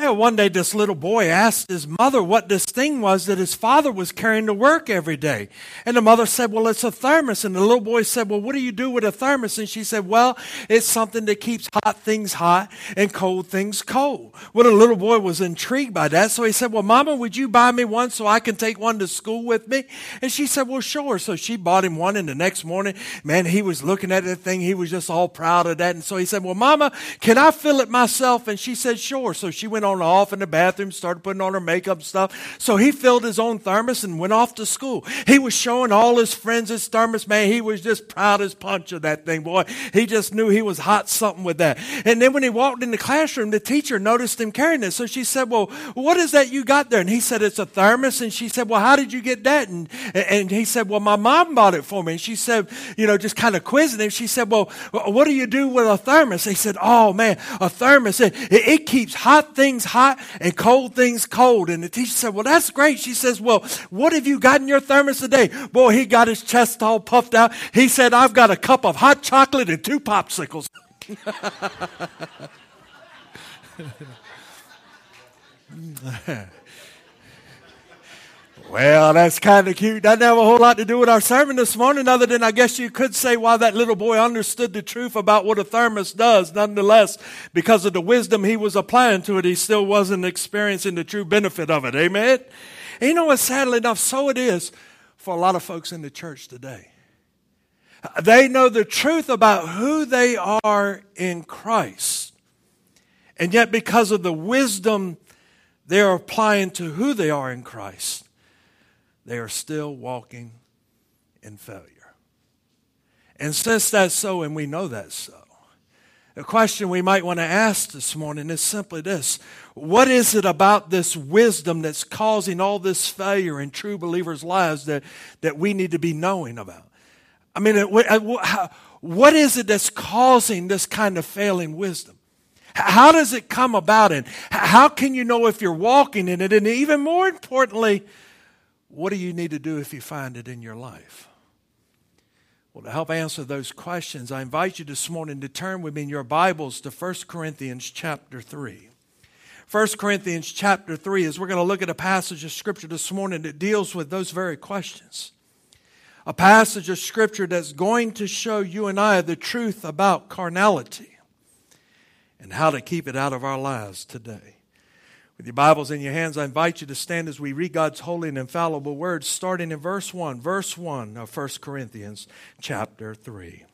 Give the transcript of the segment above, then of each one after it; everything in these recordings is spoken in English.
Well, one day this little boy asked his mother what this thing was that his father was carrying to work every day. And the mother said, well, it's a thermos. And the little boy said, well, what do you do with a thermos? And she said, well, it's something that keeps hot things hot and cold things cold. Well, the little boy was intrigued by that. So he said, well, Mama, would you buy me one so I can take one to school with me? And she said, well, sure. So she bought him one. And the next morning, man, he was looking at the thing. He was just all proud of that. And so he said, well, Mama, can I fill it myself? And she said, sure. So she went on off in the bathroom, started putting on her makeup stuff. So he filled his own thermos and went off to school. He was showing all his friends his thermos. Man, he was just proud as punch of that thing, boy. He just knew he was hot something with that. And then when he walked in the classroom, the teacher noticed him carrying it. So she said, well, what is that you got there? And he said, it's a thermos. And she said, well, how did you get that? And he said, well, my mom bought it for me. And she said, just kind of quizzing him. She said, well, what do you do with a thermos? He said, oh man, a thermos, it keeps hot things hot and cold things cold. And the teacher said, well, that's great. She says, well, what have you got in your thermos today? Boy, he got his chest all puffed out. He said, I've got a cup of hot chocolate and 2 popsicles. Well, that's kind of cute. Doesn't have a whole lot to do with our sermon this morning, other than I guess you could say why that little boy understood the truth about what a thermos does. Nonetheless, because of the wisdom he was applying to it, he still wasn't experiencing the true benefit of it. Amen? And you know what, sadly enough, so it is for a lot of folks in the church today. They know the truth about who they are in Christ. And yet because of the wisdom they are applying to who they are in Christ, they are still walking in failure. And since that's so, and we know that's so, the question we might want to ask this morning is simply this. What is it about this wisdom that's causing all this failure in true believers' lives that we need to be knowing about? I mean, what is it that's causing this kind of failing wisdom? How does it come about? And how can you know if you're walking in it? And even more importantly, what do you need to do if you find it in your life? Well, to help answer those questions, I invite you this morning to turn with me in your Bibles to 1 Corinthians chapter 3. 1 Corinthians chapter 3, as we're going to look at a passage of Scripture this morning that deals with those very questions. A passage of Scripture that's going to show you and I the truth about carnality and how to keep it out of our lives today. With your Bibles in your hands, I invite you to stand as we read God's holy and infallible words, starting in verse 1 of 1 Corinthians chapter 3.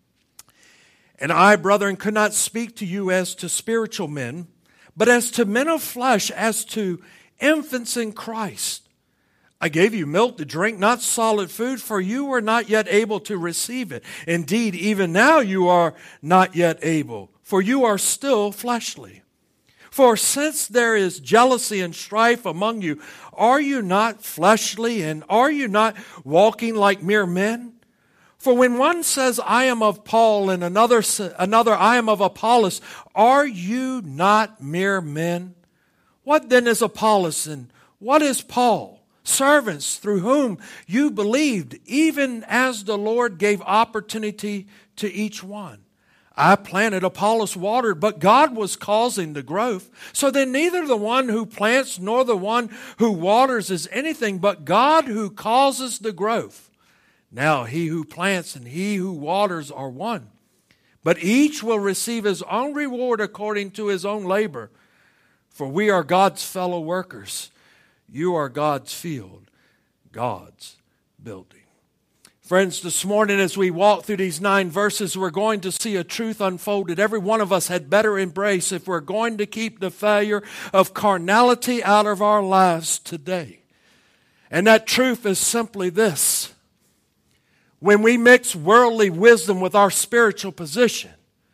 And I, brethren, could not speak to you as to spiritual men, but as to men of flesh, as to infants in Christ. I gave you milk to drink, not solid food, for you were not yet able to receive it. Indeed, even now you are not yet able, for you are still fleshly. For since there is jealousy and strife among you, are you not fleshly, and are you not walking like mere men? For when one says, I am of Paul, and another I am of Apollos, are you not mere men? What then is Apollos, and what is Paul? Servants through whom you believed, even as the Lord gave opportunity to each one. I planted, Apollos watered, but God was causing the growth. So then neither the one who plants nor the one who waters is anything but God who causes the growth. Now he who plants and he who waters are one. But each will receive his own reward according to his own labor. For we are God's fellow workers. You are God's field, God's building. Friends, this morning as we walk through these 9 verses, we're going to see a truth unfold that every one of us had better embrace if we're going to keep the failure of carnality out of our lives today. And that truth is simply this. When we mix worldly wisdom with our spiritual position,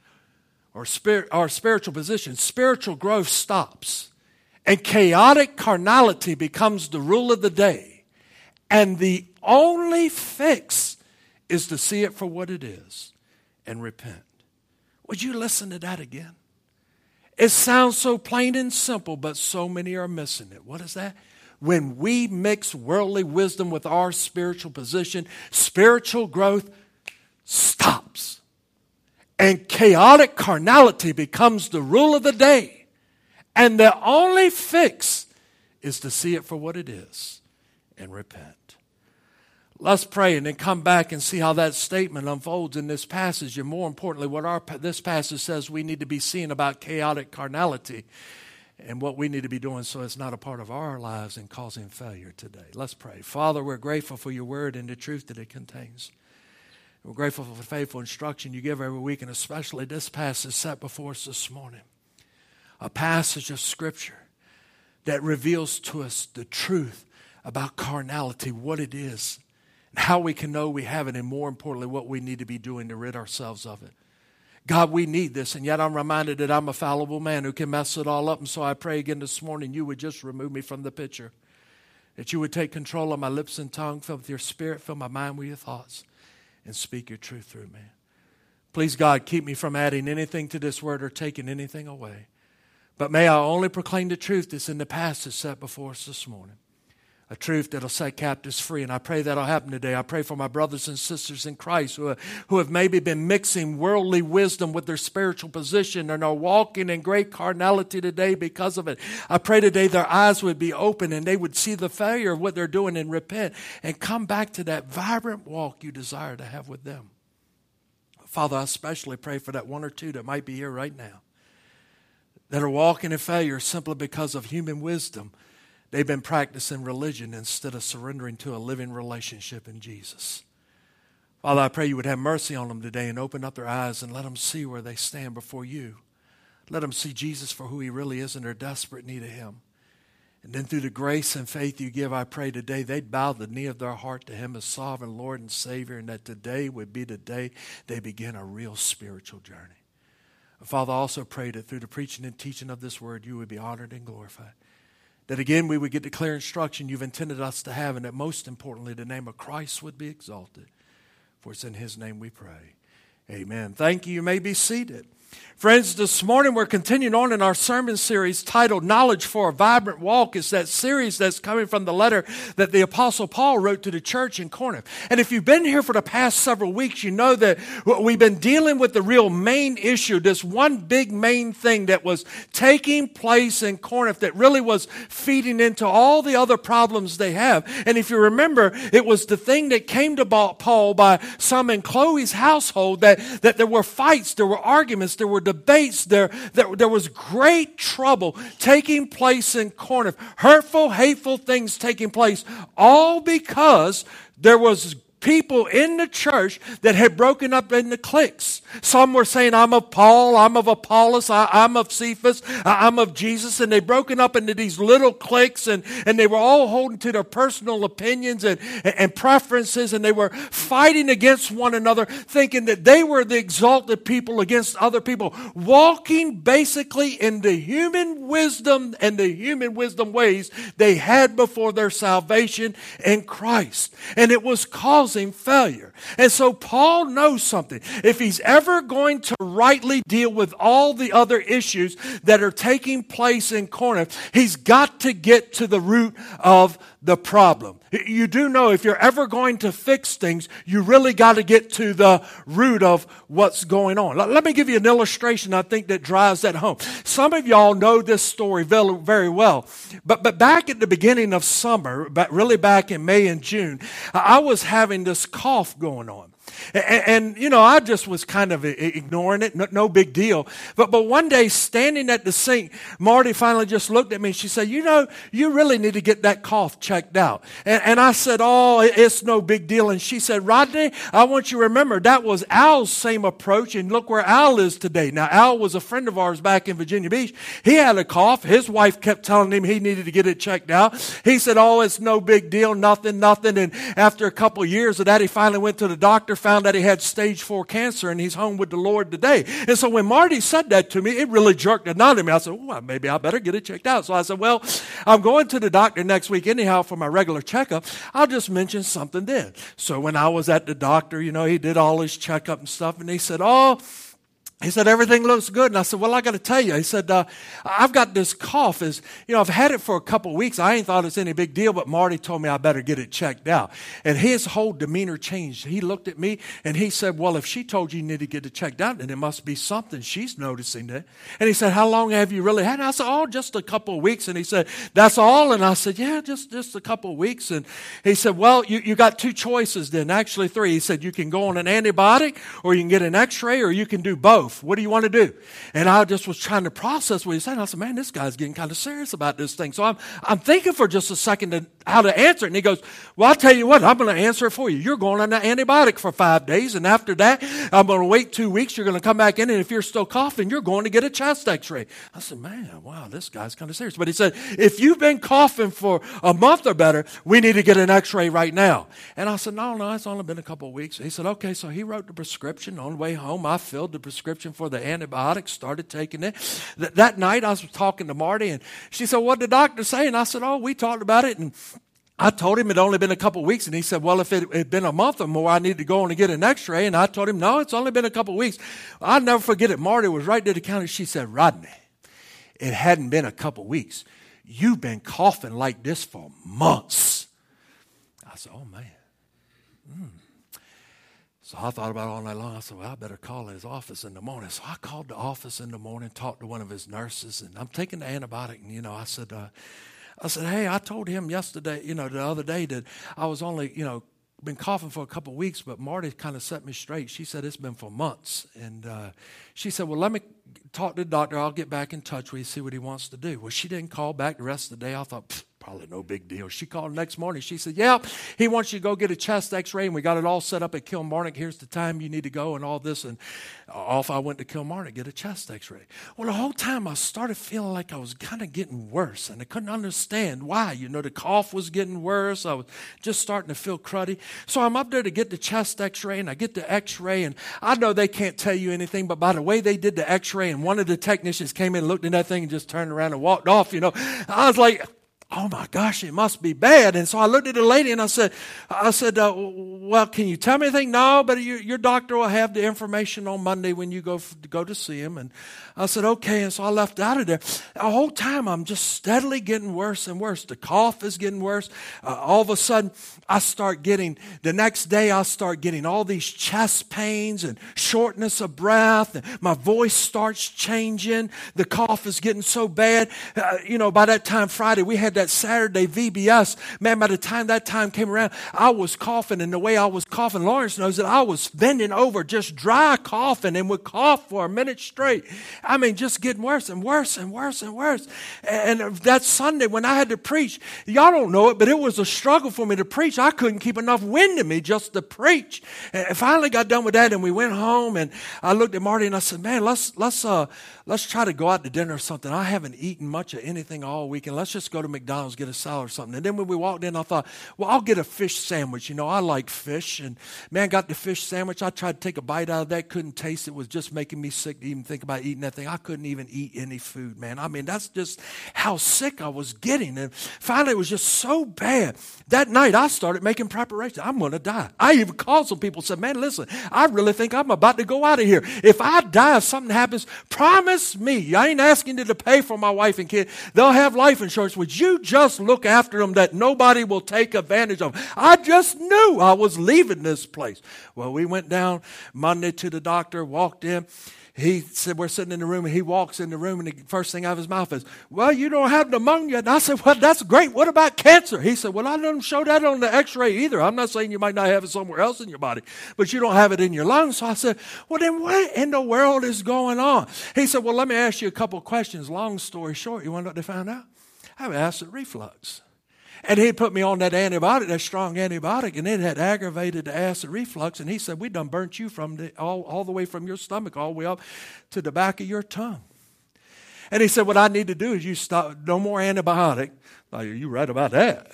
spiritual growth stops. And chaotic carnality becomes the rule of the day. And the only fix is to see it for what it is and repent. Would you listen to that again? It sounds so plain and simple, but so many are missing it. What is that? When we mix worldly wisdom with our spiritual position, spiritual growth stops. And chaotic carnality becomes the rule of the day. And the only fix is to see it for what it is and repent. Let's pray and then come back and see how that statement unfolds in this passage. And more importantly, what this passage says we need to be seeing about chaotic carnality and what we need to be doing so it's not a part of our lives and causing failure today. Let's pray. Father, we're grateful for your word and the truth that it contains. We're grateful for the faithful instruction you give every week, and especially this passage set before us this morning. A passage of Scripture that reveals to us the truth about carnality, what it is, and how we can know we have it, and more importantly, what we need to be doing to rid ourselves of it. God, we need this, and yet I'm reminded that I'm a fallible man who can mess it all up, and so I pray again this morning you would just remove me from the picture, that you would take control of my lips and tongue, fill with your spirit, fill my mind with your thoughts, and speak your truth through me. Please, God, keep me from adding anything to this word or taking anything away. But may I only proclaim the truth that's in the passage set before us this morning. A truth that'll set captives free. And I pray that'll happen today. I pray for my brothers and sisters in Christ who have maybe been mixing worldly wisdom with their spiritual position and are walking in great carnality today because of it. I pray today their eyes would be open and they would see the failure of what they're doing and repent and come back to that vibrant walk you desire to have with them. Father, I especially pray for that one or two that might be here right now that are walking in failure simply because of human wisdom. They've been practicing religion instead of surrendering to a living relationship in Jesus. Father, I pray you would have mercy on them today and open up their eyes and let them see where they stand before you. Let them see Jesus for who he really is in their desperate need of him. And then through the grace and faith you give, I pray today they'd bow the knee of their heart to him as sovereign Lord and Savior, and that today would be the day they begin a real spiritual journey. Father, I also pray that through the preaching and teaching of this word, you would be honored and glorified. That again, we would get the clear instruction you've intended us to have, and that most importantly, the name of Christ would be exalted. For it's in his name we pray. Amen. Thank you. You may be seated. Friends, this morning we're continuing on in our sermon series titled Knowledge for a Vibrant Walk. It's that series that's coming from the letter that the Apostle Paul wrote to the church in Corinth. And if you've been here for the past several weeks, you know that we've been dealing with the real main issue, this one big main thing that was taking place in Corinth that really was feeding into all the other problems they have. And if you remember, it was the thing that came to Paul by some in Chloe's household that there were fights, there were arguments, there were debates, there was great trouble taking place in Corinth. Hurtful, hateful things taking place, all because there was people in the church that had broken up into cliques. Some were saying, I'm of Paul, I'm of Apollos, I'm of Cephas, I'm of Jesus. And they broken up into these little cliques, and they were all holding to their personal opinions and preferences, and they were fighting against one another, thinking that they were the exalted people against other people, walking basically in the human wisdom and the human wisdom ways they had before their salvation in Christ. And it was causing failure. And so Paul knows something. If he's ever going to rightly deal with all the other issues that are taking place in Corinth, he's got to get to the root of the problem. You do know if you're ever going to fix things, you really got to get to the root of what's going on. Let me give you an illustration I think that drives that home. Some of y'all know this story very, very well. But back at the beginning of summer, really back in May and June, I was having this cough going on. And you know, I just was kind of ignoring it, no big deal. But one day, standing at the sink, Marty finally just looked at me and she said, you know, you really need to get that cough checked out. And I said, oh, it's no big deal. And she said, Rodney, I want you to remember that was Al's same approach, and look where Al is today. Now, Al was a friend of ours back in Virginia Beach. He had a cough. His wife kept telling him he needed to get it checked out. He said, oh, it's no big deal, nothing. And after a couple of years of that, he finally went to the doctor, found that he had stage 4 cancer, and he's home with the Lord today. And so when Marty said that to me, it really jerked a knot in me. I said, well, maybe I better get it checked out. So I said, well, I'm going to the doctor next week anyhow for my regular checkup. I'll just mention something then. So when I was at the doctor, you know, he did all his checkup and stuff, and he said, oh, He said, everything looks good. And I said, well, I got to tell you. He said, I've got this cough. I've had it for a couple of weeks. I ain't thought it's any big deal, but Marty told me I better get it checked out. And his whole demeanor changed. He looked at me and he said, well, if she told you need to get it checked out, then it must be something. She's noticing it. And he said, how long have you really had it? And I said, oh, just a couple of weeks. And he said, that's all? And I said, yeah, just a couple of weeks. And he said, well, you got two choices then, actually three. He said, you can go on an antibiotic or you can get an x-ray or you can do both. What do you want to do? And I just was trying to process what he said. And I said, man, this guy's getting kind of serious about this thing. So I'm thinking for just a second how to answer it. And he goes, well, I'll tell you what, I'm going to answer it for you. You're going on an antibiotic for 5 days. And after that, I'm going to wait 2 weeks. You're going to come back in. And if you're still coughing, you're going to get a chest x-ray. I said, man, wow, this guy's kind of serious. But he said, if you've been coughing for a month or better, we need to get an x-ray right now. And I said, no, it's only been a couple of weeks. He said, okay. So he wrote the prescription. On the way home, I filled the prescription for the antibiotics, started taking it. That night I was talking to Marty and she said, what did the doctor say? And I said, oh, we talked about it. And I told him it had only been a couple of weeks. And he said, well, if it had been a month or more, I need to go on and get an x-ray. And I told him, no, it's only been a couple of weeks. I'll never forget it. Marty was right there to the counter. She said, Rodney, it hadn't been a couple of weeks. You've been coughing like this for months. I said, oh, man. So I thought about it all night long. I said, well, I better call his office in the morning. So I called the office in the morning, talked to one of his nurses, and I'm taking the antibiotic. And, I said, hey, I told him yesterday, the other day that I was only, been coughing for a couple of weeks, but Marty kind of set me straight. She said, it's been for months. And she said, well, let me talk to the doctor. I'll get back in touch with you, see what he wants to do. Well, she didn't call back the rest of the day. I thought, probably no big deal. She called the next morning. She said, yeah, he wants you to go get a chest x-ray, and we got it all set up at Kilmarnock. Here's the time you need to go and all this. And off I went to Kilmarnock, get a chest x-ray. Well, the whole time I started feeling like I was kind of getting worse, and I couldn't understand why. The cough was getting worse. I was just starting to feel cruddy. So I'm up there to get the chest x-ray, and I get the x-ray, and I know they can't tell you anything, but by the way they did the x-ray, and one of the technicians came in, looked at that thing, and just turned around and walked off, I was like, oh my gosh, it must be bad. And so I looked at the lady and I said, well, can you tell me anything? No, but your doctor will have the information on Monday when you go to see him. And I said, okay. And so I left out of there. The whole time I'm just steadily getting worse and worse. The cough is getting worse. All of a sudden the next day I start getting all these chest pains and shortness of breath. And my voice starts changing. The cough is getting so bad. By that time Friday, we had that Saturday VBS. Man, by the time that time came around, I was coughing, and the way I was coughing, Lawrence knows that I was bending over, just dry coughing, and would cough for a minute straight. I mean, just getting worse and worse and worse and worse. And that Sunday when I had to preach, y'all don't know it, but it was a struggle for me to preach. I couldn't keep enough wind in me just to preach. And finally got done with that, and we went home, and I looked at Marty and I said, man, let's try to go out to dinner or something. I haven't eaten much of anything all weekend. Let's just go to McDonald's, get a salad or something. And then when we walked in, I thought, well, I'll get a fish sandwich. I like fish. And man, got the fish sandwich. I tried to take a bite out of that. Couldn't taste it. It was just making me sick to even think about eating that thing. I couldn't even eat any food, man. I mean, that's just how sick I was getting. And finally, it was just so bad. That night, I started making preparations. I'm going to die. I even called some people and said, man, listen, I really think I'm about to go out of here. If I die, if something happens, promise me. I ain't asking you to pay for my wife and kid. They'll have life insurance. Would you just look after them that nobody will take advantage of them? I just knew I was leaving this place. Well, we went down Monday to the doctor, walked in. He said, we're sitting in the room, and he walks in the room, and the first thing out of his mouth is, well, you don't have pneumonia. And I said, well, that's great. What about cancer? He said, well, I didn't show that on the x-ray either. I'm not saying you might not have it somewhere else in your body, but you don't have it in your lungs. So I said, well, then what in the world is going on? He said, well, let me ask you a couple of questions. Long story short, you want to know what they found out? I have acid reflux. And he put me on that antibiotic, that strong antibiotic, and it had aggravated the acid reflux. And he said, we done burnt you from all the way from your stomach all the way up to the back of your tongue. And he said, what I need to do is you stop, no more antibiotic. Like, are you right about that?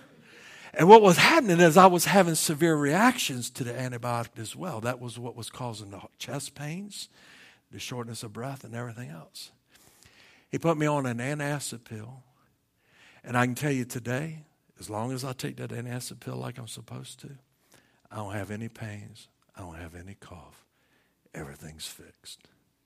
And what was happening is I was having severe reactions to the antibiotic as well. That was what was causing the chest pains, the shortness of breath, and everything else. He put me on an antacid pill. And I can tell you today, as long as I take that antacid pill like I'm supposed to, I don't have any pains. I don't have any cough. Everything's fixed.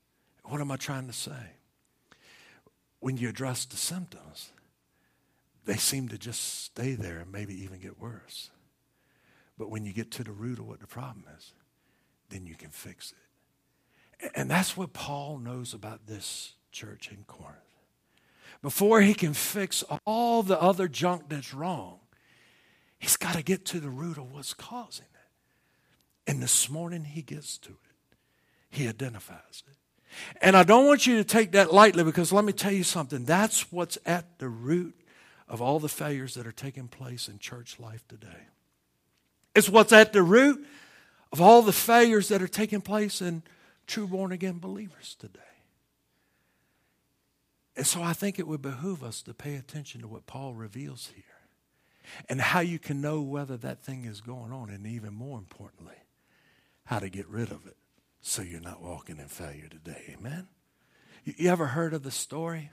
What am I trying to say? When you address the symptoms, they seem to just stay there and maybe even get worse. But when you get to the root of what the problem is, then you can fix it. And that's what Paul knows about this church in Corinth. Before he can fix all the other junk that's wrong, he's got to get to the root of what's causing it. And this morning he gets to it. He identifies it. And I don't want you to take that lightly, because let me tell you something. That's what's at the root of all the failures that are taking place in church life today. It's what's at the root of all the failures that are taking place in true born-again believers today. And so I think it would behoove us to pay attention to what Paul reveals here and how you can know whether that thing is going on, and even more importantly, how to get rid of it so you're not walking in failure today. Amen? You ever heard of the story?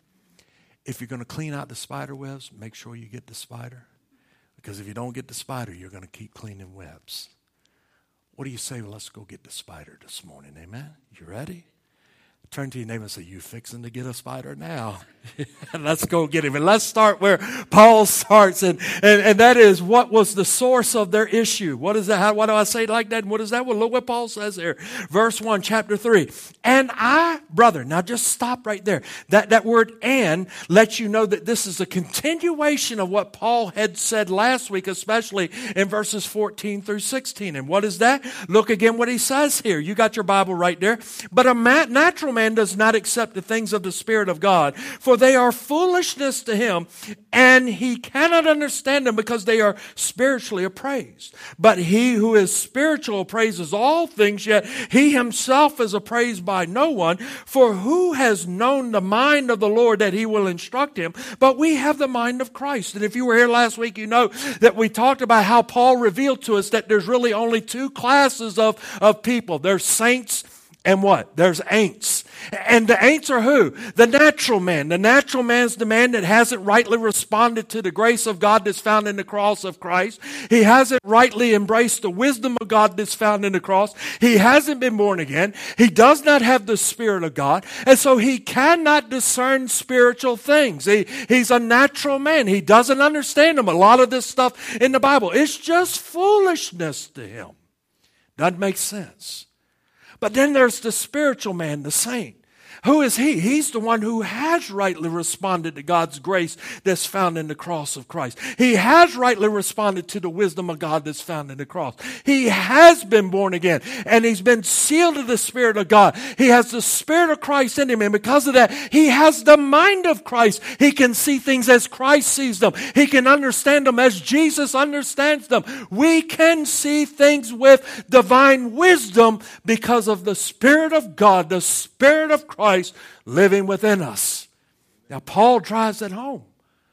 If you're going to clean out the spider webs, make sure you get the spider. Because if you don't get the spider, you're going to keep cleaning webs. What do you say? Well, let's go get the spider this morning. Amen? You ready? Turn to your neighbor and say, you fixing to get a spider now? Let's go get him. And let's start where Paul starts. And that is, what was the source of their issue? What is that? Why do I say it like that? And what is that? Well, look what Paul says here. Verse 1, chapter 3. And I, brother, now just stop right there. That word "and" lets you know that this is a continuation of what Paul had said last week, especially in verses 14 through 16. And what is that? Look again what he says here. You got your Bible right there. But a natural man does not accept the things of the Spirit of God, for they are foolishness to him, and he cannot understand them because they are spiritually appraised. But he who is spiritual appraises all things, yet he himself is appraised by no one. For who has known the mind of the Lord that he will instruct him? But we have the mind of Christ. And if you were here last week, you know that we talked about how Paul revealed to us that there's really only two classes of people. There's saints and what? There's ain'ts. And the ain'ts are who? The natural man. The natural man's the man that hasn't rightly responded to the grace of God that's found in the cross of Christ. He hasn't rightly embraced the wisdom of God that's found in the cross. He hasn't been born again. He does not have the Spirit of God. And so he cannot discern spiritual things. He's a natural man. He doesn't understand them. A lot of this stuff in the Bible, it's just foolishness to him. Doesn't make sense. But then there's the spiritual man, the saint. Who is he? He's the one who has rightly responded to God's grace that's found in the cross of Christ. He has rightly responded to the wisdom of God that's found in the cross. He has been born again, and he's been sealed to the Spirit of God. He has the Spirit of Christ in him, and because of that, he has the mind of Christ. He can see things as Christ sees them. He can understand them as Jesus understands them. We can see things with divine wisdom because of the Spirit of God, the Spirit of Christ living within us. Now, Paul drives it home.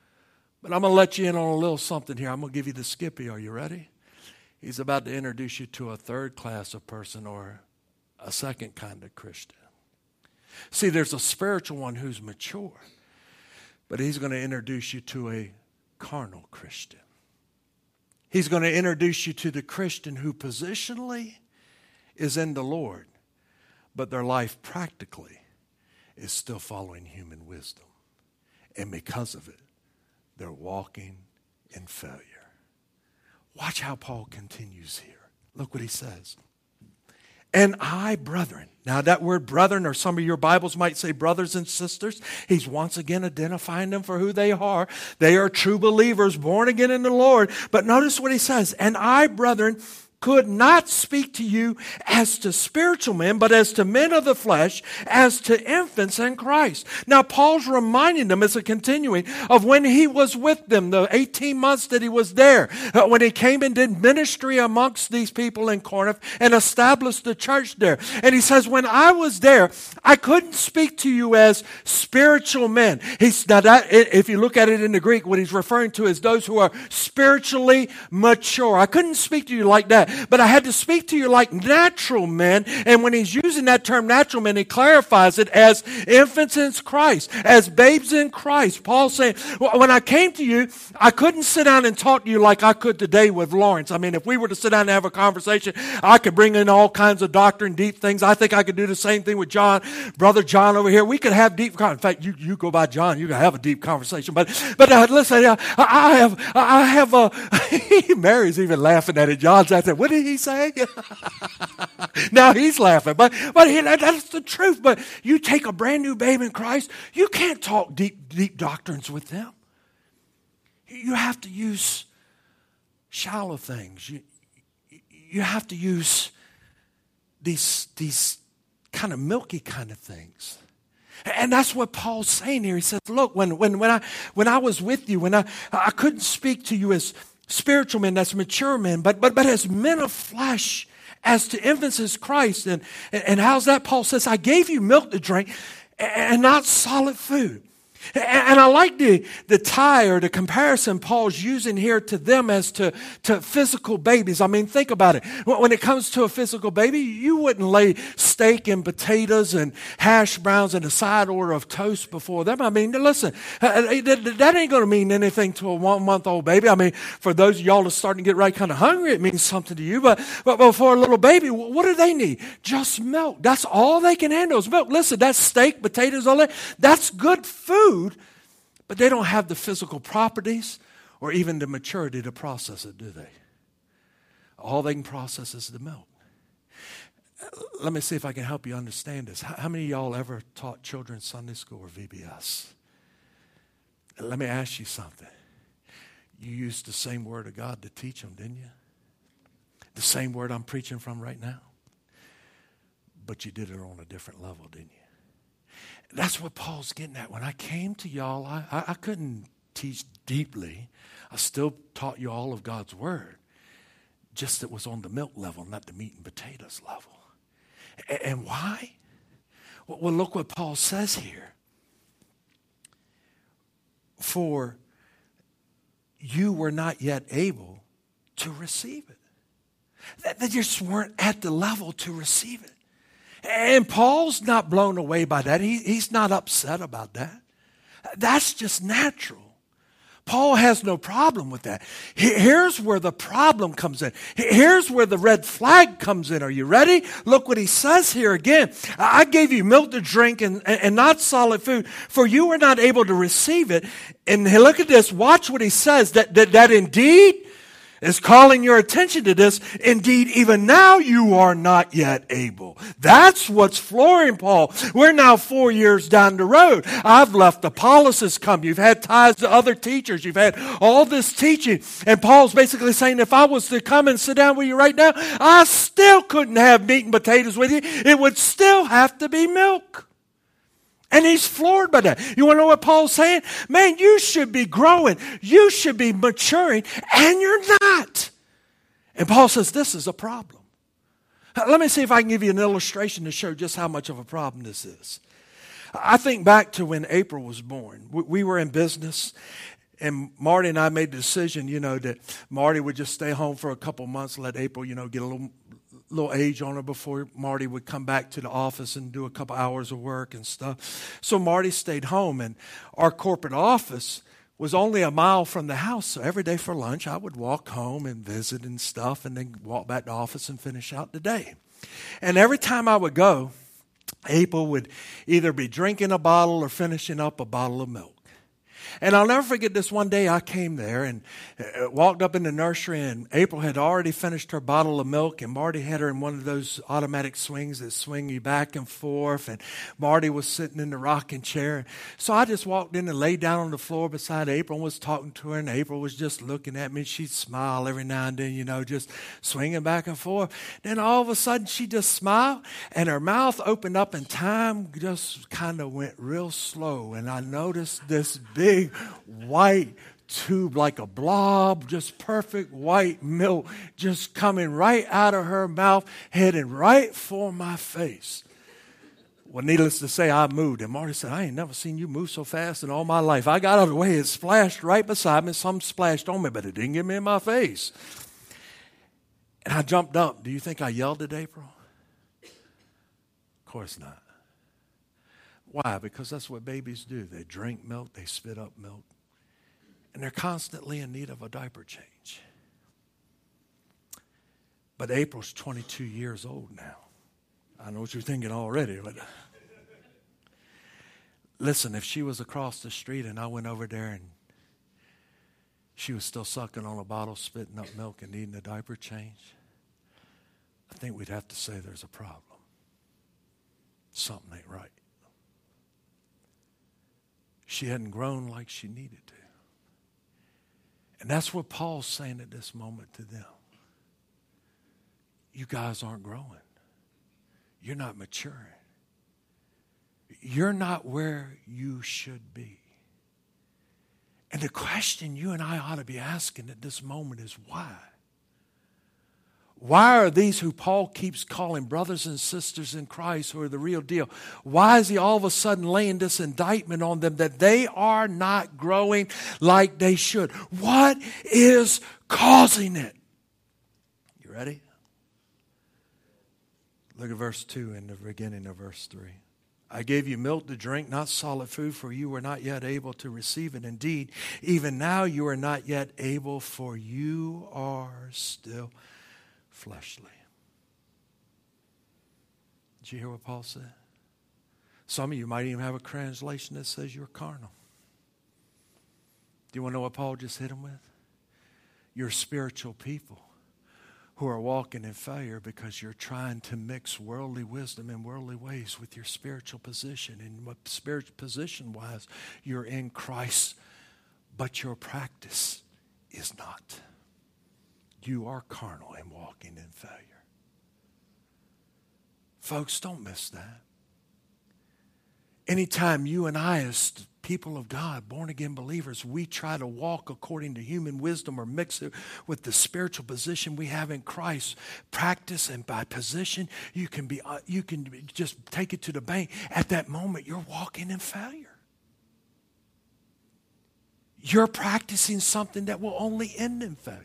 But I'm going to let you in on a little something here. I'm going to give you the Skippy. Are you ready? He's about to introduce you to a third class of person, or a second kind of Christian. See, there's a spiritual one who's mature, but he's going to introduce you to a carnal Christian. He's going to introduce you to the Christian who positionally is in the Lord, but their life practically is still following human wisdom. And because of it, they're walking in failure. Watch how Paul continues here. Look what he says. And I, brethren. Now that word brethren, or some of your Bibles might say brothers and sisters, he's once again identifying them for who they are. They are true believers, born again in the Lord. But notice what he says. And I, brethren, could not speak to you as to spiritual men, but as to men of the flesh, as to infants in Christ. Now, Paul's reminding them, as a continuing, of when he was with them, the 18 months that he was there, when he came and did ministry amongst these people in Corinth and established the church there. And he says, when I was there, I couldn't speak to you as spiritual men. Now that, if you look at it in the Greek, what he's referring to is those who are spiritually mature. I couldn't speak to you like that. but I had to speak to you like natural men. And when he's using that term natural men, he clarifies it as infants in Christ, as babes in Christ. Paul's saying, when I came to you, I couldn't sit down and talk to you like I could today with Lawrence. I mean, if we were to sit down and have a conversation, I could bring in all kinds of doctrine, deep things. I think I could do the same thing with John, Brother John over here. We could have deep, in fact, you go by John, you can have a deep conversation. But listen, I have a, Mary's even laughing at it. John's out there, what did he say? Now he's laughing, but that's the truth. But you take a brand new babe in Christ, you can't talk deep doctrines with them. You have to use shallow things. You have to use these kind of milky kind of things. And that's what Paul's saying here. He says, look, when I was with you, when I couldn't speak to you as spiritual men, as mature men, but as men of flesh, as to infants as Christ. And how's that? Paul says, I gave you milk to drink and not solid food. And I like the tie or the comparison Paul's using here to them as to physical babies. I mean, think about it. When it comes to a physical baby, you wouldn't lay steak and potatoes and hash browns and a side order of toast before them. I mean, listen, that ain't going to mean anything to a 1-month-old baby. I mean, for those of y'all that's starting to get right kind of hungry, it means something to you. But for a little baby, what do they need? Just milk. That's all they can handle is milk. Listen, that's steak, potatoes, all that. That's good food. But they don't have the physical properties or even the maturity to process it, do they? All they can process is the milk. Let me see if I can help you understand this. How many of y'all ever taught children Sunday school or VBS? Let me ask you something. You used the same word of God to teach them, didn't you? The same word I'm preaching from right now. But you did it on a different level, didn't you? That's what Paul's getting at. When I came to y'all, I couldn't teach deeply. I still taught you all of God's word. Just it was on the milk level, not the meat and potatoes level. And why? Well, look what Paul says here. For you were not yet able to receive it. They just weren't at the level to receive it. And Paul's not blown away by that. He's not upset about that. That's just natural. Paul has no problem with that. Here's where the problem comes in. Here's where the red flag comes in. Are you ready? Look what he says here again. I gave you milk to drink and not solid food, for you were not able to receive it. And look at this. Watch what he says. That indeed is calling your attention to this. Indeed, even now you are not yet able. That's what's flooring Paul. We're now 4 years down the road. I've left Apollos has come. You've had ties to other teachers. You've had all this teaching. And Paul's basically saying, if I was to come and sit down with you right now, I still couldn't have meat and potatoes with you. It would still have to be milk. And he's floored by that. You want to know what Paul's saying? Man, you should be growing. You should be maturing, and you're not. And Paul says this is a problem. Let me see if I can give you an illustration to show just how much of a problem this is. I think back to when April was born. We were in business, and Marty and I made the decision, that Marty would just stay home for a couple months, let April, get a little age on her before Marty would come back to the office and do a couple hours of work and stuff. So Marty stayed home, and our corporate office was only a mile from the house. So every day for lunch, I would walk home and visit and stuff, and then walk back to the office and finish out the day. And every time I would go, April would either be drinking a bottle or finishing up a bottle of milk. And I'll never forget this one day I came there and walked up in the nursery, and April had already finished her bottle of milk, and Marty had her in one of those automatic swings that swing you back and forth, and Marty was sitting in the rocking chair. So I just walked in and laid down on the floor beside April and was talking to her, and April was just looking at me. She'd smile every now and then, just swinging back and forth. Then all of a sudden she just smiled, and her mouth opened up, and time just kind of went real slow, and I noticed this big white tube like a blob, just perfect white milk just coming right out of her mouth, heading right for my face. Well, needless to say, I moved. And Marty said, I ain't never seen you move so fast in all my life. I got out of the way. It splashed right beside me. Some splashed on me, but it didn't get me in my face. And I jumped up. Do you think I yelled at April? Of course not. Why? Because that's what babies do. They drink milk, they spit up milk, and they're constantly in need of a diaper change. But April's 22 years old now. I know what you're thinking already, but listen, if she was across the street and I went over there and she was still sucking on a bottle, spitting up milk and needing a diaper change, I think we'd have to say there's a problem. Something ain't right. She hadn't grown like she needed to. And that's what Paul's saying at this moment to them. You guys aren't growing. You're not maturing. You're not where you should be. And the question you and I ought to be asking at this moment is why? Why are these who Paul keeps calling brothers and sisters in Christ who are the real deal? Why is he all of a sudden laying this indictment on them that they are not growing like they should? What is causing it? You ready? Look at verse 2 in the beginning of verse 3. I gave you milk to drink, not solid food, for you were not yet able to receive it. Indeed, even now you are not yet able, for you are still fleshly. Did you hear what Paul said? Some of you might even have a translation that says you're carnal. Do you want to know what Paul just hit him with? You're spiritual people who are walking in failure because you're trying to mix worldly wisdom and worldly ways with your spiritual position. And what spiritual position-wise, you're in Christ, but your practice is not. You are carnal and walking in failure. Folks, don't miss that. Anytime you and I, as people of God, born-again believers, we try to walk according to human wisdom or mix it with the spiritual position we have in Christ, practice and by position, you can just take it to the bank. At that moment, you're walking in failure. You're practicing something that will only end in failure.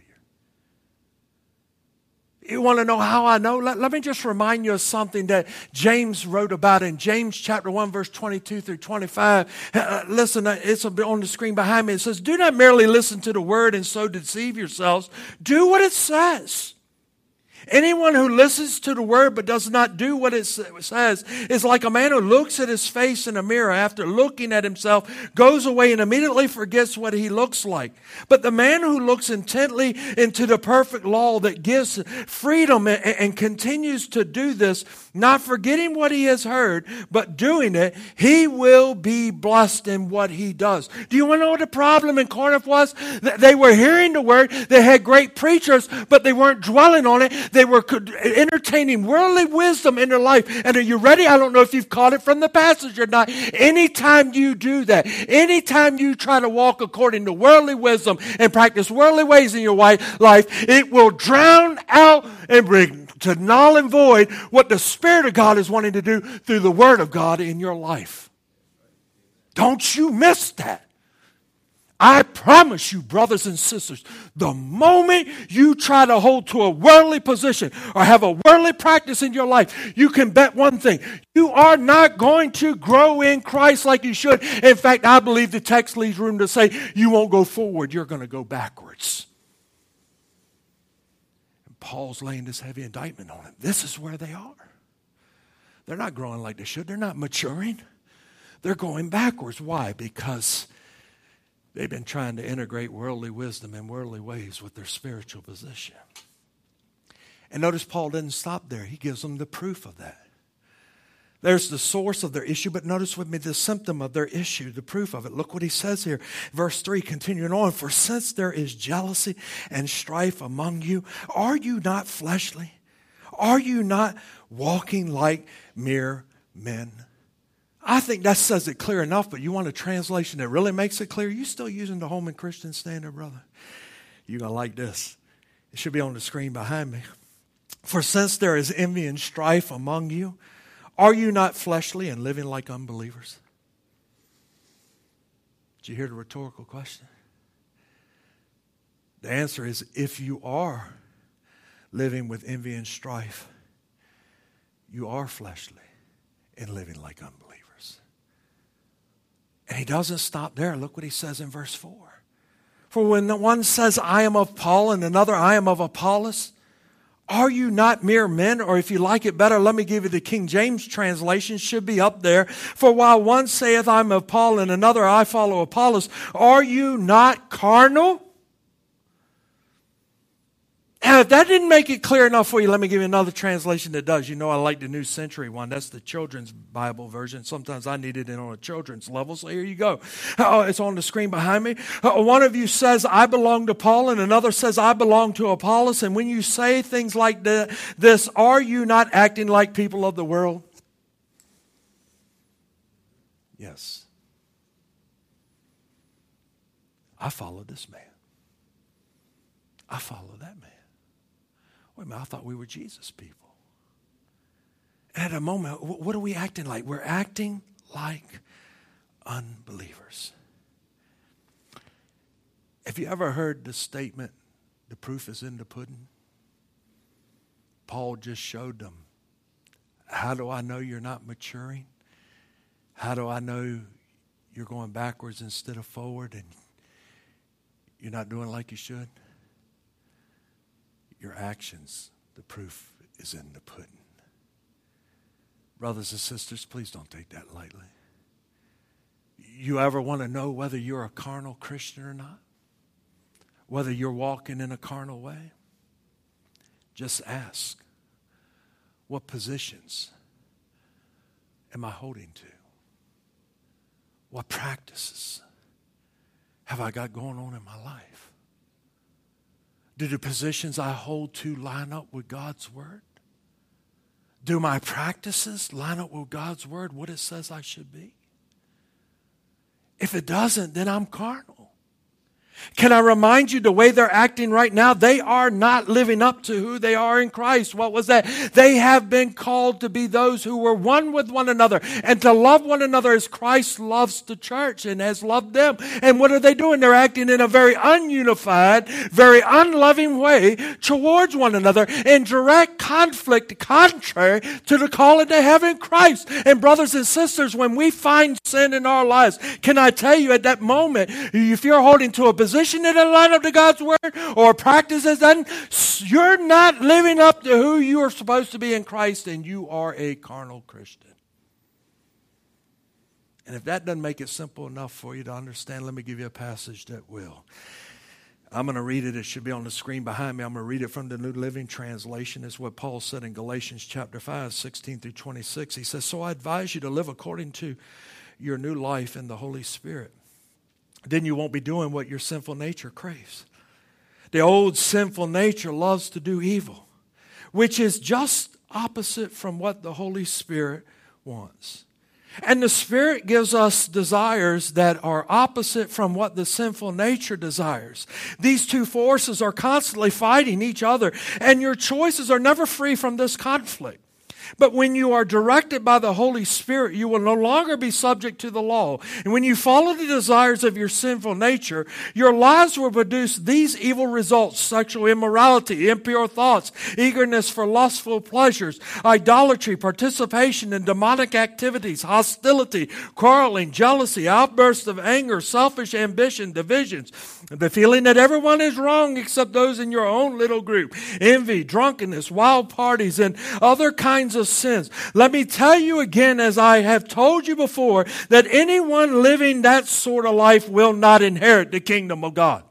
You want to know how I know? Let me just remind you of something that James wrote about in James chapter 1, verse 22 through 25. Listen, it's on the screen behind me. It says, do not merely listen to the word and so deceive yourselves. Do what it says. Anyone who listens to the word but does not do what it says is like a man who looks at his face in a mirror after looking at himself, goes away and immediately forgets what he looks like. But the man who looks intently into the perfect law that gives freedom and continues to do this, not forgetting what he has heard, but doing it, he will be blessed in what he does. Do you want to know what the problem in Corinth was? They were hearing the word, they had great preachers, but they weren't dwelling on it. They were entertaining worldly wisdom in their life. And are you ready? I don't know if you've caught it from the passage or not. Anytime you do that, anytime you try to walk according to worldly wisdom and practice worldly ways in your life, it will drown out and bring to null and void what the Spirit of God is wanting to do through the Word of God in your life. Don't you miss that. I promise you, brothers and sisters, the moment you try to hold to a worldly position or have a worldly practice in your life, you can bet one thing. You are not going to grow in Christ like you should. In fact, I believe the text leaves room to say you won't go forward, you're going to go backwards. And Paul's laying this heavy indictment on them. This is where they are. They're not growing like they should. They're not maturing. They're going backwards. Why? Because they've been trying to integrate worldly wisdom and worldly ways with their spiritual position. And notice Paul didn't stop there. He gives them the proof of that. There's the source of their issue, but notice with me the symptom of their issue, the proof of it. Look what he says here. Verse 3, continuing on. For since there is jealousy and strife among you, are you not fleshly? Are you not walking like mere men? I think that says it clear enough, but you want a translation that really makes it clear? You still using the Holman Christian Standard, brother? You're going to like this. It should be on the screen behind me. For since there is envy and strife among you, are you not fleshly and living like unbelievers? Did you hear the rhetorical question? The answer is, if you are living with envy and strife, you are fleshly and living like unbelievers. And he doesn't stop there. Look what he says in verse 4. For when the one says, I am of Paul, and another, I am of Apollos, are you not mere men? Or if you like it better, let me give you the King James translation. Should be up there. For while one saith, I am of Paul, and another, I follow Apollos, are you not carnal? And if that didn't make it clear enough for you, let me give you another translation that does. You know I like the New Century one. That's the children's Bible version. Sometimes I need it on a children's level, so here you go. It's on the screen behind me. One of you says, I belong to Paul, and another says, I belong to Apollos. And when you say things like this, are you not acting like people of the world? Yes. I follow this man. I follow that man. Wait a minute, I thought we were Jesus people. And at a moment, what are we acting like? We're acting like unbelievers. Have you ever heard the statement, the proof is in the pudding? Paul just showed them. How do I know you're not maturing? How do I know you're going backwards instead of forward and you're not doing like you should? Your actions, the proof is in the pudding. Brothers and sisters, please don't take that lightly. You ever want to know whether you're a carnal Christian or not? Whether you're walking in a carnal way? Just ask, what positions am I holding to? What practices have I got going on in my life? Do the positions I hold to line up with God's word? Do my practices line up with God's word, what it says I should be? If it doesn't, then I'm carnal. Can I remind you the way they're acting right now? They are not living up to who they are in Christ. What was that? They have been called to be those who were one with one another and to love one another as Christ loves the church and has loved them. And what are they doing? They're acting in a very ununified, very unloving way towards one another in direct conflict, contrary to the calling they have in Christ. And brothers and sisters, when we find sin in our lives, can I tell you at that moment, if you're holding to a position that doesn't line up to God's word or practice that doesn't, you're not living up to who you are supposed to be in Christ, and you are a carnal Christian. And if that doesn't make it simple enough for you to understand, let me give you a passage that will. I'm going to read it. It should be on the screen behind me. I'm going to read it from the New Living Translation. It's what Paul said in Galatians chapter 5, 16 through 26. He says, so I advise you to live according to your new life in the Holy Spirit. Then you won't be doing what your sinful nature craves. The old sinful nature loves to do evil, which is just opposite from what the Holy Spirit wants. And the Spirit gives us desires that are opposite from what the sinful nature desires. These two forces are constantly fighting each other, and your choices are never free from this conflict. But when you are directed by the Holy Spirit, you will no longer be subject to the law. And when you follow the desires of your sinful nature, your lives will produce these evil results: sexual immorality, impure thoughts, eagerness for lustful pleasures, idolatry, participation in demonic activities, hostility, quarreling, jealousy, outbursts of anger, selfish ambition, divisions, the feeling that everyone is wrong except those in your own little group, envy, drunkenness, wild parties, and other kinds of sins. Let me tell you again, as I have told you before, that anyone living that sort of life will not inherit the kingdom of God.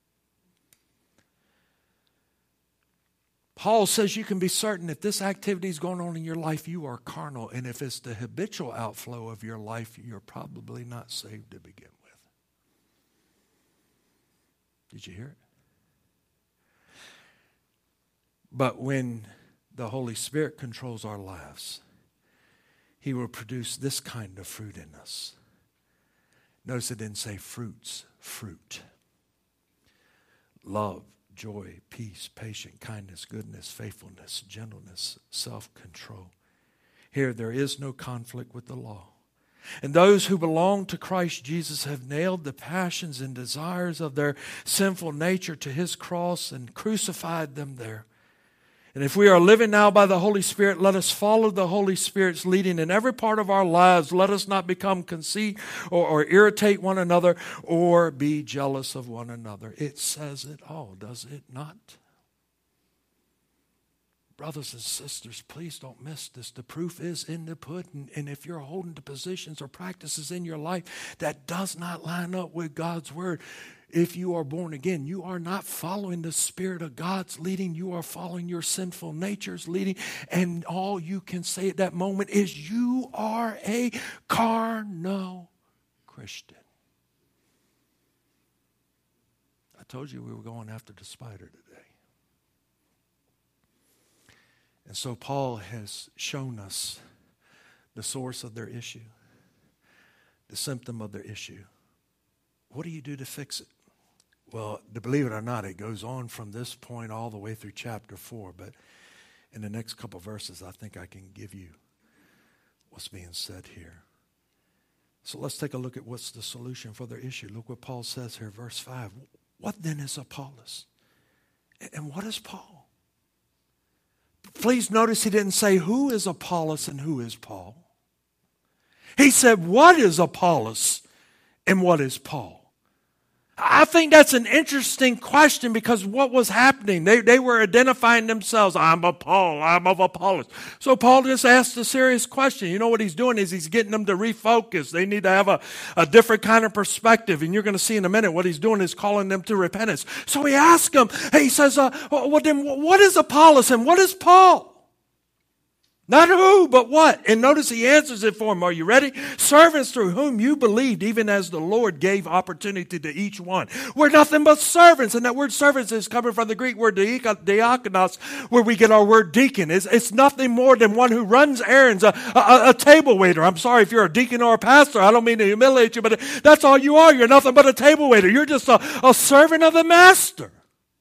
Paul says you can be certain if this activity is going on in your life, you are carnal. And if it's the habitual outflow of your life, you're probably not saved to begin with. Did you hear it? But when the Holy Spirit controls our lives, He will produce this kind of fruit in us. Notice it didn't say fruits, fruit. Love, joy, peace, patience, kindness, goodness, faithfulness, gentleness, self-control. Here there is no conflict with the law. And those who belong to Christ Jesus have nailed the passions and desires of their sinful nature to His cross and crucified them there. And if we are living now by the Holy Spirit, let us follow the Holy Spirit's leading in every part of our lives. Let us not become conceit or irritate one another or be jealous of one another. It says it all, does it not? Brothers and sisters, please don't miss this. The proof is in the pudding. And if you're holding to positions or practices in your life that does not line up with God's word, if you are born again, you are not following the Spirit of God's leading. You are following your sinful nature's leading. And all you can say at that moment is you are a carnal Christian. I told you we were going after the spider today. And so Paul has shown us the source of their issue, the symptom of their issue. What do you do to fix it? Well, to believe it or not, it goes on from this point all the way through chapter 4. But in the next couple verses, I think I can give you what's being said here. So let's take a look at what's the solution for their issue. Look what Paul says here, verse 5. What then is Apollos? And what is Paul? Please notice he didn't say who is Apollos and who is Paul. He said, what is Apollos and what is Paul? I think that's an interesting question because what was happening? They were identifying themselves. I'm of Paul. I'm of Apollos. So Paul just asked a serious question. You know what he's doing is he's getting them to refocus. They need to have a different kind of perspective. And you're going to see in a minute what he's doing is calling them to repentance. So he asks them, he says, well, then what is Apollos and what is Paul? Not who, but what. And notice he answers it for him. Are you ready? Servants through whom you believed, even as the Lord gave opportunity to each one. We're nothing but servants. And that word servants is coming from the Greek word diakonos, where we get our word deacon. It's nothing more than one who runs errands, a table waiter. I'm sorry if you're a deacon or a pastor. I don't mean to humiliate you, but that's all you are. You're nothing but a table waiter. You're just a servant of the master.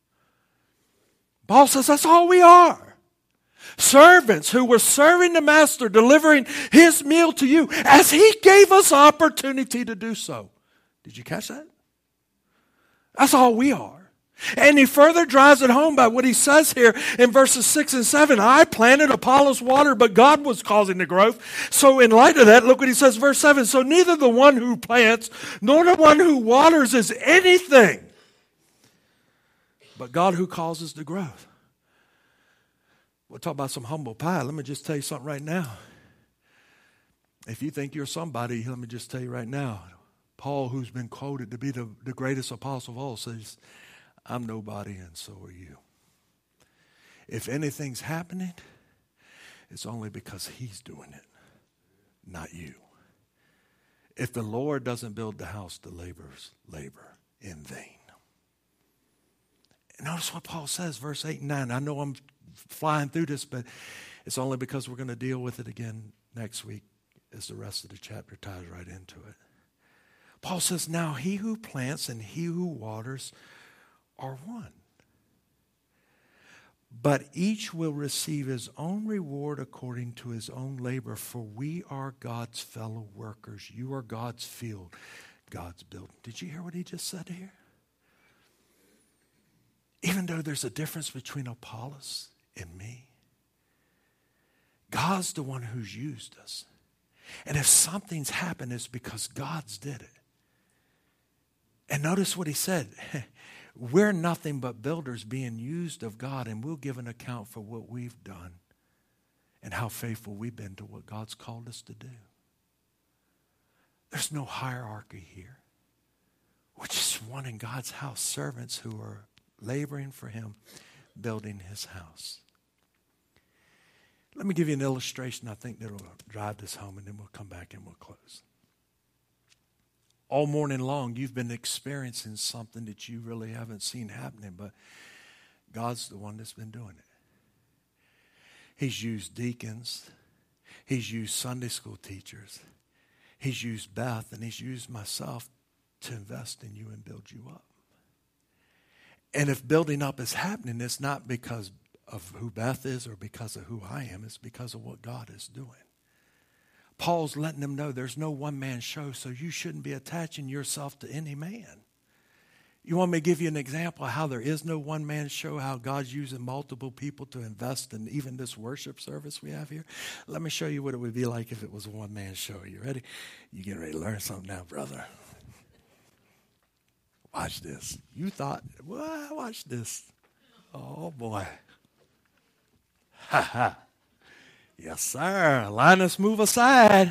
Paul says that's all we are. Servants who were serving the master, delivering his meal to you as he gave us opportunity to do so. Did you catch that? That's all we are. And he further drives it home by what he says here in verses 6 and 7. I planted, Apollos watered, but God was causing the growth. So in light of that, look what he says, verse 7. So neither the one who plants nor the one who waters is anything, but God who causes the growth. We'll talk about some humble pie. Let me just tell you something right now. If you think you're somebody, let me just tell you right now. Paul, who's been quoted to be the greatest apostle of all, says, I'm nobody and so are you. If anything's happening, it's only because he's doing it, not you. If the Lord doesn't build the house, the laborers labor in vain. And notice what Paul says, verse 8 and 9. I know I'm flying through this, but it's only because we're going to deal with it again next week as the rest of the chapter ties right into it. Paul says, now he who plants and he who waters are one. But each will receive his own reward according to his own labor, for we are God's fellow workers. You are God's field, God's building. Did you hear what he just said here? Even though there's a difference between Apollos and me, God's the one who's used us. And if something's happened, it's because God's did it. And notice what he said. We're nothing but builders being used of God, and we'll give an account for what we've done and how faithful we've been to what God's called us to do. There's no hierarchy here. We're just one in God's house, servants who are laboring for him, building his house. Let me give you an illustration I think that will drive this home, and then we'll come back and we'll close. All morning long, you've been experiencing something that you really haven't seen happening, but God's the one that's been doing it. He's used deacons. He's used Sunday school teachers. He's used Beth, and he's used myself to invest in you and build you up. And if building up is happening, it's not because of who Beth is or because of who I am. It's because of what God is doing. Paul's letting them know there's no one-man show, so you shouldn't be attaching yourself to any man. You want me to give you an example of how there is no one-man show, how God's using multiple people to invest in even this worship service we have here? Let me show you what it would be like if it was a one-man show. You ready? You getting ready to learn something now, brother. Watch this. You thought, well, watch this. Oh, boy. Ha ha. Yes, sir. Linus, move aside.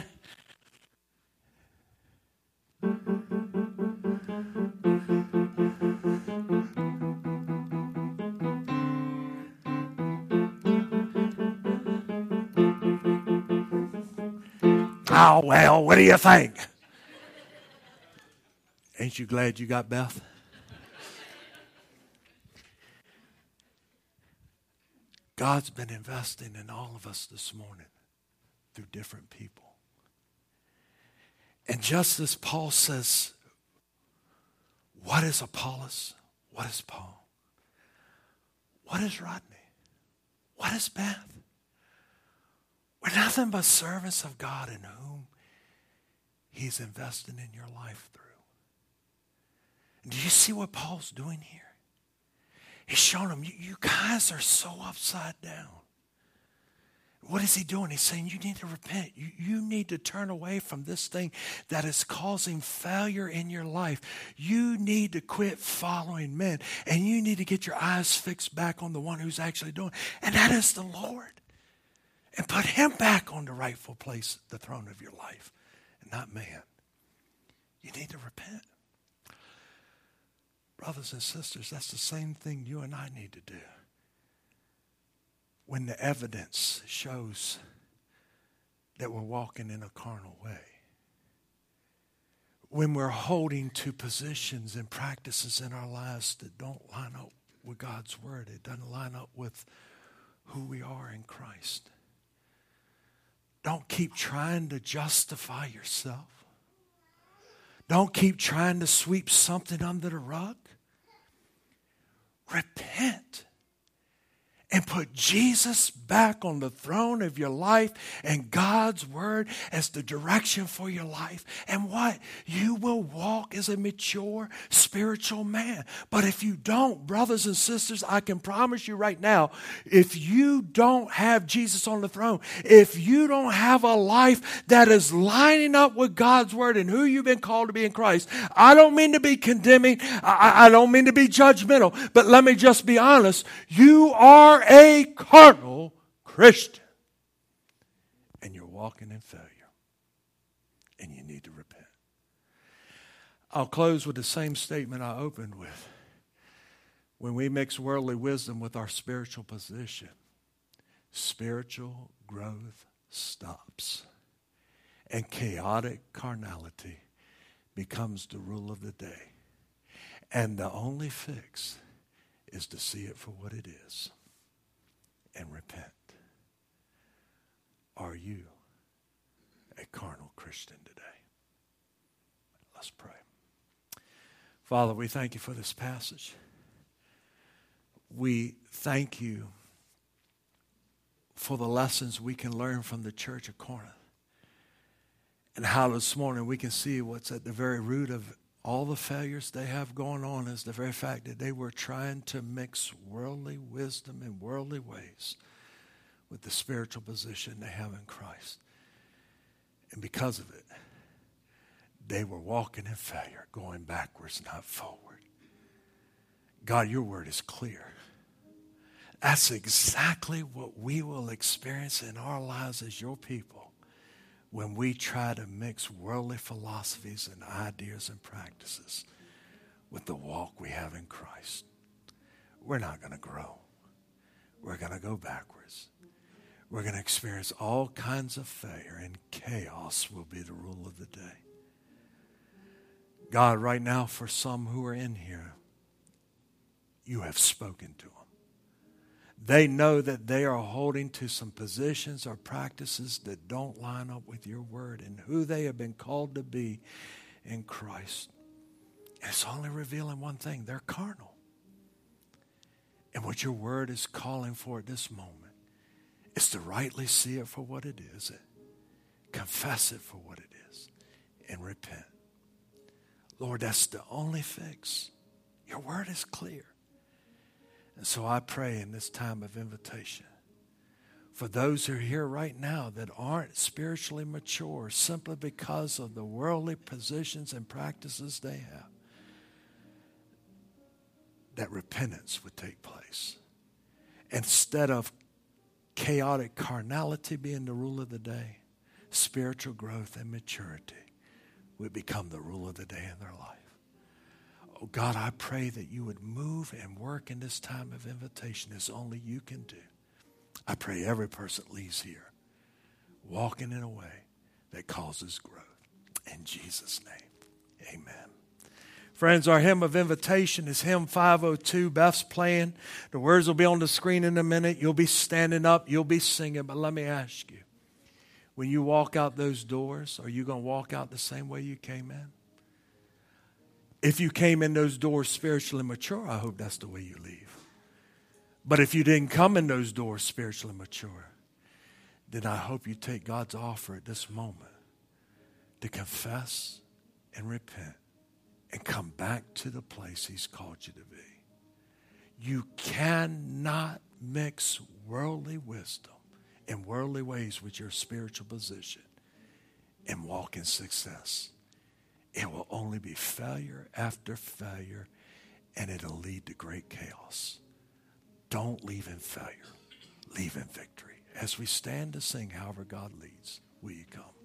Oh, well, what do you think? Ain't you glad you got Beth? God's been investing in all of us this morning through different people. And just as Paul says, what is Apollos? What is Paul? What is Rodney? What is Beth? We're nothing but servants of God in whom he's investing in your life through. And do you see what Paul's doing here? He's showing them, you guys are so upside down. What is he doing? He's saying you need to repent. You need to turn away from this thing that is causing failure in your life. You need to quit following men. And you need to get your eyes fixed back on the one who's actually doing it. And that is the Lord. And put him back on the rightful place, the throne of your life, and not man. You need to repent. Brothers and sisters, that's the same thing you and I need to do. When the evidence shows that we're walking in a carnal way. When we're holding to positions and practices in our lives that don't line up with God's word. It doesn't line up with who we are in Christ. Don't keep trying to justify yourself. Don't keep trying to sweep something under the rug. Repent and put Jesus back on the throne of your life and God's word as the direction for your life. And what? You will walk as a mature spiritual man. But if you don't, brothers and sisters, I can promise you right now, if you don't have Jesus on the throne, if you don't have a life that is lining up with God's word and who you've been called to be in Christ, I don't mean to be condemning, I don't mean to be judgmental, but let me just be honest. You are a carnal Christian. And you're walking in failure. And you need to repent. I'll close with the same statement I opened with. When we mix worldly wisdom with our spiritual position, spiritual growth stops. And chaotic carnality becomes the rule of the day. And the only fix is to see it for what it is and repent. Are you a carnal Christian today? Let's pray. Father, we thank you for this passage. We thank you for the lessons we can learn from the church of Corinth. And how this morning we can see what's at the very root of all the failures they have going on is the very fact that they were trying to mix worldly wisdom and worldly ways with the spiritual position they have in Christ. And because of it, they were walking in failure, going backwards, not forward. God, your word is clear. That's exactly what we will experience in our lives as your people when we try to mix worldly philosophies and ideas and practices with the walk we have in Christ. We're not going to grow. We're going to go backwards. We're going to experience all kinds of failure, and chaos will be the rule of the day. God, right now, for some who are in here, you have spoken to them. They know that they are holding to some positions or practices that don't line up with your word and who they have been called to be in Christ. And it's only revealing one thing. They're carnal. And what your word is calling for at this moment is to rightly see it for what it is, confess it for what it is, and repent. Lord, that's the only fix. Your word is clear. And so I pray in this time of invitation for those who are here right now that aren't spiritually mature simply because of the worldly positions and practices they have, that repentance would take place. Instead of chaotic carnality being the rule of the day, spiritual growth and maturity would become the rule of the day in their life. Oh God, I pray that you would move and work in this time of invitation as only you can do. I pray every person leaves here walking in a way that causes growth. In Jesus' name, amen. Friends, our hymn of invitation is hymn 502. Beth's playing. The words will be on the screen in a minute. You'll be standing up. You'll be singing. But let me ask you, when you walk out those doors, are you going to walk out the same way you came in? If you came in those doors spiritually mature, I hope that's the way you leave. But if you didn't come in those doors spiritually mature, then I hope you take God's offer at this moment to confess and repent and come back to the place he's called you to be. You cannot mix worldly wisdom and worldly ways with your spiritual position and walk in success. It will only be failure after failure, and it'll lead to great chaos. Don't leave in failure. Leave in victory. As we stand to sing, however God leads, will you come?